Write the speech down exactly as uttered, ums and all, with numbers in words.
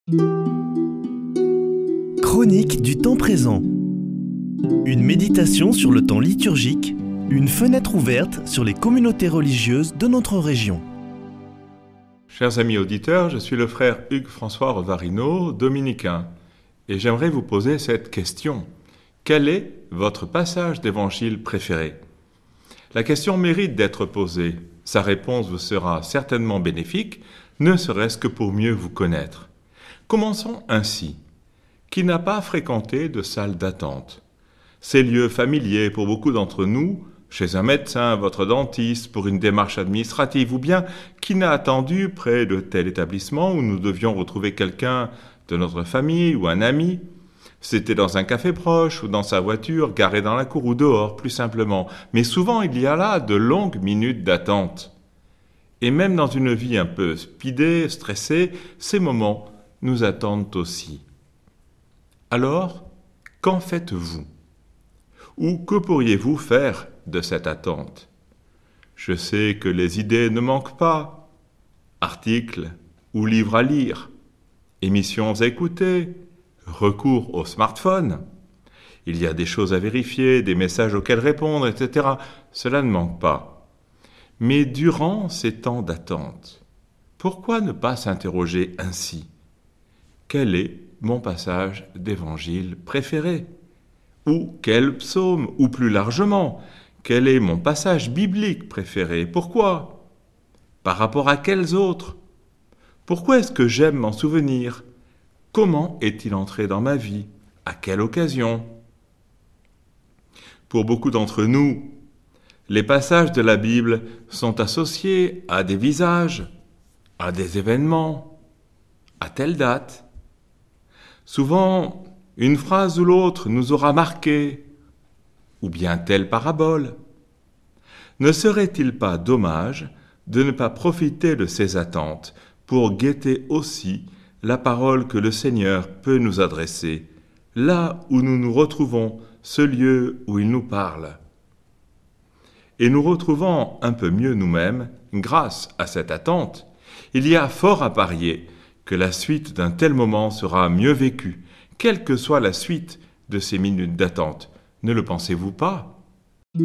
Chronique du temps présent. Une méditation sur le temps liturgique, une fenêtre ouverte sur les communautés religieuses de notre région. Chers amis auditeurs, je suis le frère Hugues-François Rovarino, dominicain, et j'aimerais vous poser cette question. Quel est votre passage d'évangile préféré ? La question mérite d'être posée. Sa réponse vous sera certainement bénéfique, ne serait-ce que pour mieux vous connaître. Commençons ainsi. Qui n'a pas fréquenté de salle d'attente ? Ces lieux familiers pour beaucoup d'entre nous, chez un médecin, votre dentiste, pour une démarche administrative, ou bien qui n'a attendu près de tel établissement où nous devions retrouver quelqu'un de notre famille ou un ami. C'était dans un café proche ou dans sa voiture, garée dans la cour ou dehors, plus simplement. Mais souvent, il y a là de longues minutes d'attente. Et même dans une vie un peu speedée, stressée, ces moments nous attendent aussi. Alors, qu'en faites-vous ? Ou que pourriez-vous faire de cette attente ? Je sais que les idées ne manquent pas. Articles ou livres à lire, émissions à écouter, recours au smartphone. Il y a des choses à vérifier, des messages auxquels répondre, et cetera. Cela ne manque pas. Mais durant ces temps d'attente, pourquoi ne pas s'interroger ainsi ? Quel est mon passage d'évangile préféré ? Ou quel psaume ? Ou plus largement, quel est mon passage biblique préféré ? Pourquoi ? Par rapport à quels autres ? Pourquoi est-ce que j'aime m'en souvenir ? Comment est-il entré dans ma vie ? À quelle occasion ? Pour beaucoup d'entre nous, les passages de la Bible sont associés à des visages, à des événements, à telle date. Souvent, une phrase ou l'autre nous aura marqué, ou bien telle parabole. Ne serait-il pas dommage de ne pas profiter de ces attentes pour guetter aussi la parole que le Seigneur peut nous adresser, là où nous nous retrouvons, ce lieu où il nous parle. Et nous retrouvant un peu mieux nous-mêmes, grâce à cette attente, il y a fort à parier que la suite d'un tel moment sera mieux vécue, quelle que soit la suite de ces minutes d'attente. Ne le pensez-vous pas ?